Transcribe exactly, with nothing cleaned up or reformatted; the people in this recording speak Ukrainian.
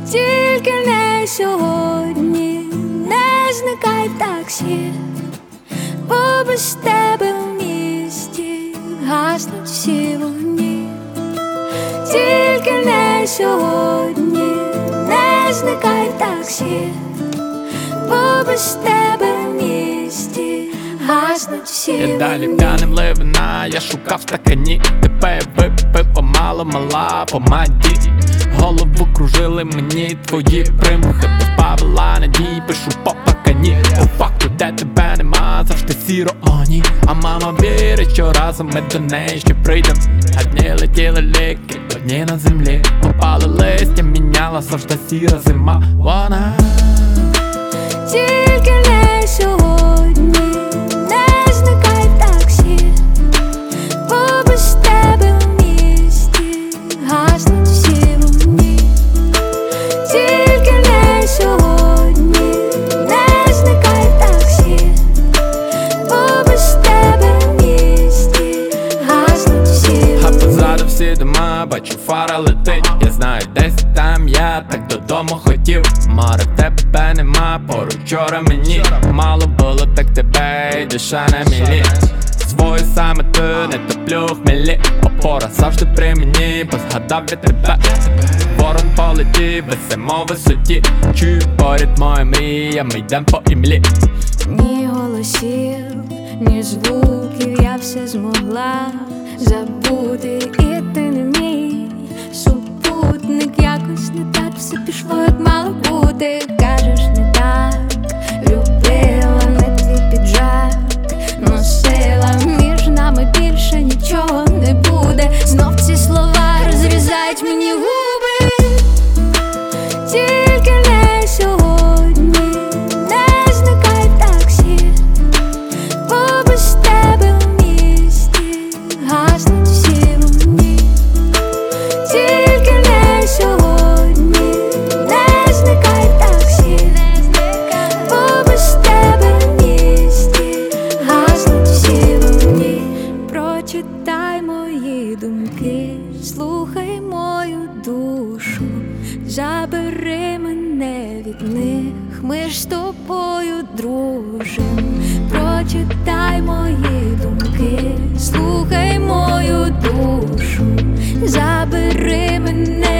тільки не сьогодні, не зникай в таксі, бо без тебе в місті гаснуть всі вогні. Тільки не сьогодні, не зникай в таксі, бо без тебе в місті гаснуть всі вогні. Я далі п'яним ливина, я шукав в стакані, тебе випив помало, мала по маді. Голову кружили мені твої примхи, позбавила надій, пишу по пакані. По факту, де тебе нема, завжди сіро, о ні. А мама вірить, що разом ми до неї ще прийдем. А дні летіли ліки, одні на землі. Попали листя, міняла завжди сіра зима. Вона тільки не сьогодні, не зникай в таксі, бо без тебе в місті гаснуть всі вогні. Тільки не сьогодні, не зникай в таксі, бо без тебе в місті гаснуть всі вогні. а позаду всі дома, бачу фара летить. Я знаю, десь там я так додому хотів. Море в тебе нема, поруч вчора мені мало було, так тебе й душа на мілі. Свою саме ти не топлю в хмелі. Опора завжди при мені, бо згадав я тебе. Ворон полетів, висимо в висоті. Чую поряд моя мрія, ми йдем по імлі. Ні голосів, ні звуків, я все змогла забути, і ти не мій супутник. Якось не так все пішло, як мало бути. Кажеш, не так любила, не твій піджак носила. Між нами більше нічого не буде. Знов ці слова розрізають мені губи. Тільки не сьогодні, не зникай в таксі, бо без тебе в місті гаснуть всі вогні. Тільки не сьогодні, не зникай в таксі, бо без тебе в місті гаснуть всі вогні. Прочитай мої думки, слухай мою душу, забери мене від них, ми ж з тобою дружим. Прочитай мої думки, слухай мою душу, забери мене